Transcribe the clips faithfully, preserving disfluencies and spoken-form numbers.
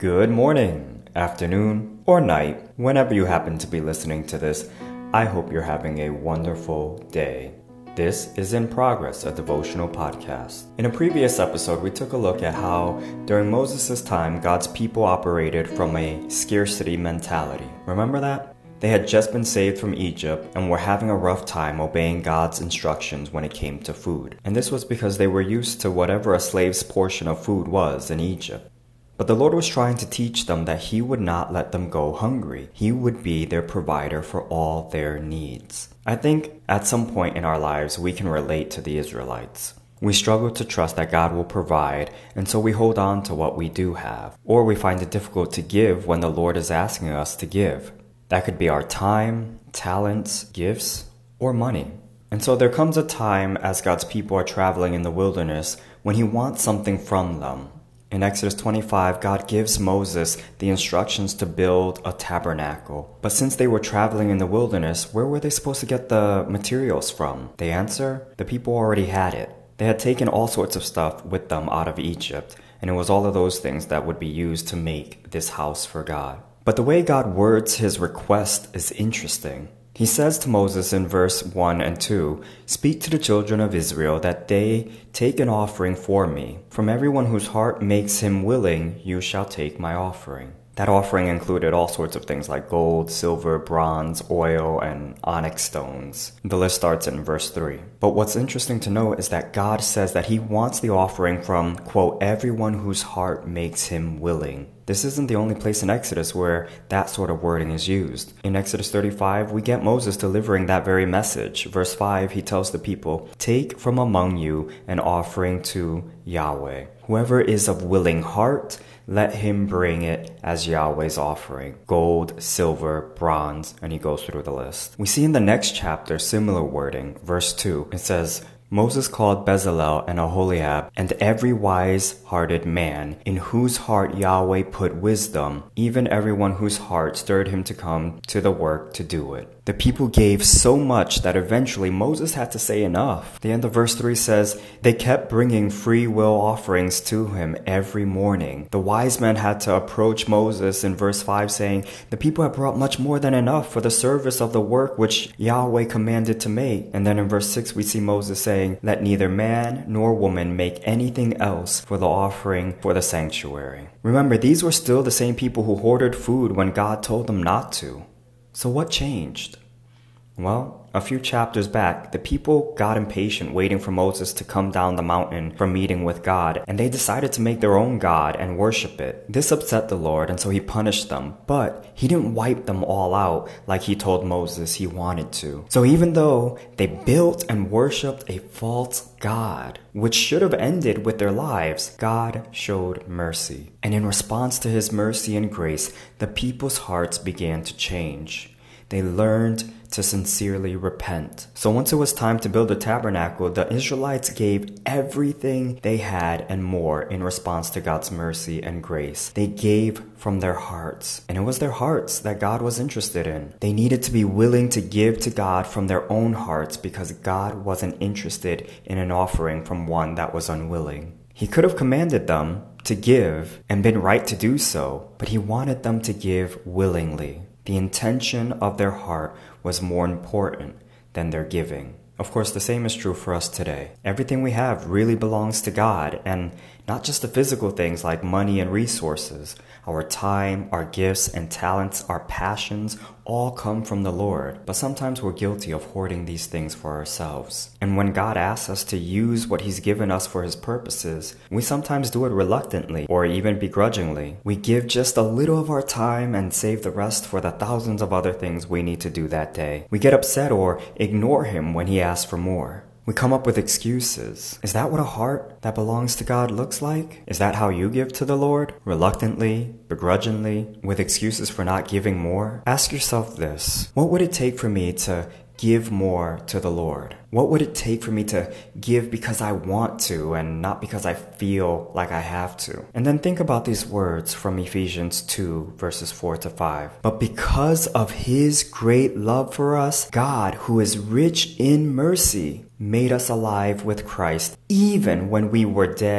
Good morning, afternoon, or night, whenever you happen to be listening to this. I hope you're having a wonderful day. This is In Progress, a devotional podcast. In a previous episode, we took a look at how, during Moses' time, God's people operated from a scarcity mentality. Remember that? They had just been saved from Egypt and were having a rough time obeying God's instructions when it came to food. And this was because they were used to whatever a slave's portion of food was in Egypt. But the Lord was trying to teach them that He would not let them go hungry. He would be their provider for all their needs. I think at some point in our lives we can relate to the Israelites. We struggle to trust that God will provide, and so we hold on to what we do have. Or we find it difficult to give when the Lord is asking us to give. That could be our time, talents, gifts, or money. And so there comes a time as God's people are traveling in the wilderness when He wants something from them. In Exodus twenty-five, God gives Moses the instructions to build a tabernacle. But since they were traveling in the wilderness, where were they supposed to get the materials from? The answer? The people already had it. They had taken all sorts of stuff with them out of Egypt, and it was all of those things that would be used to make this house for God. But the way God words His request is interesting. He says to Moses in verse one and two, "Speak to the children of Israel that they take an offering for me. From everyone whose heart makes him willing, you shall take my offering." That offering included all sorts of things like gold, silver, bronze, oil, and onyx stones. The list starts in verse three. But what's interesting to note is that God says that He wants the offering from, quote, everyone whose heart makes him willing. This isn't the only place in Exodus where that sort of wording is used. In Exodus thirty-five, we get Moses delivering that very message. Verse five, he tells the people, "Take from among you an offering to Yahweh. Whoever is of willing heart, let him bring it as Yahweh's offering. Gold, silver, bronze," and he goes through the list. We see in the next chapter similar wording. Verse two, it says, "Moses called Bezalel and Aholiab and every wise-hearted man in whose heart Yahweh put wisdom, even everyone whose heart stirred him to come to the work to do it." The people gave so much that eventually Moses had to say enough. The end of verse three says, "They kept bringing free will offerings to him every morning." The wise men had to approach Moses in verse five saying, "The people have brought much more than enough for the service of the work which Yahweh commanded to make." And then in verse six we see Moses saying, "Let neither man nor woman make anything else for the offering for the sanctuary." Remember, these were still the same people who hoarded food when God told them not to. So what changed? Well, a few chapters back, the people got impatient waiting for Moses to come down the mountain from meeting with God, and they decided to make their own God and worship it. This upset the Lord, and so He punished them, but He didn't wipe them all out like He told Moses He wanted to. So even though they built and worshipped a false God, which should have ended with their lives, God showed mercy. And in response to His mercy and grace, the people's hearts began to change. They learned to sincerely repent. So once it was time to build a tabernacle, the Israelites gave everything they had and more in response to God's mercy and grace. They gave from their hearts. And it was their hearts that God was interested in. They needed to be willing to give to God from their own hearts because God wasn't interested in an offering from one that was unwilling. He could have commanded them to give and been right to do so, but He wanted them to give willingly. The intention of their heart was more important than their giving. Of course, the same is true for us today. Everything we have really belongs to God, and not just the physical things like money and resources. Our time, our gifts and talents, our passions all come from the Lord. But sometimes we're guilty of hoarding these things for ourselves. And when God asks us to use what He's given us for His purposes, we sometimes do it reluctantly or even begrudgingly. We give just a little of our time and save the rest for the thousands of other things we need to do that day. We get upset or ignore Him when He asks for more. We come up with excuses. Is that what a heart that belongs to God looks like? Is that how you give to the Lord? Reluctantly, begrudgingly, with excuses for not giving more? Ask yourself this: what would it take for me to give more to the Lord? What would it take for me to give because I want to and not because I feel like I have to? And then think about these words from Ephesians two, verses four to five. "But because of His great love for us, God, who is rich in mercy, made us alive with Christ, even when we were dead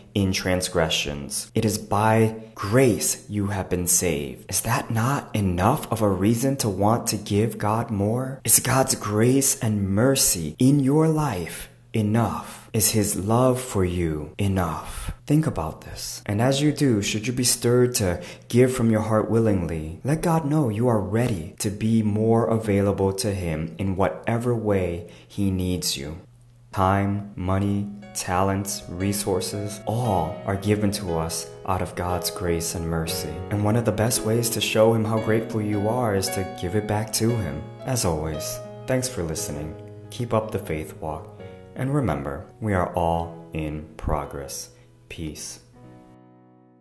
in transgressions. It is by grace you have been saved. Is that not enough of a reason to want to give God more? Is God's grace and mercy in your life enough? Is His love for you enough? Think about this. And as you do, should you be stirred to give from your heart willingly, let God know you are ready to be more available to Him in whatever way He needs you. Time, money, talents, resources, all are given to us out of God's grace and mercy. And one of the best ways to show Him how grateful you are is to give it back to Him. As always, thanks for listening. Keep up the faith walk. And remember, we are all in progress. Peace.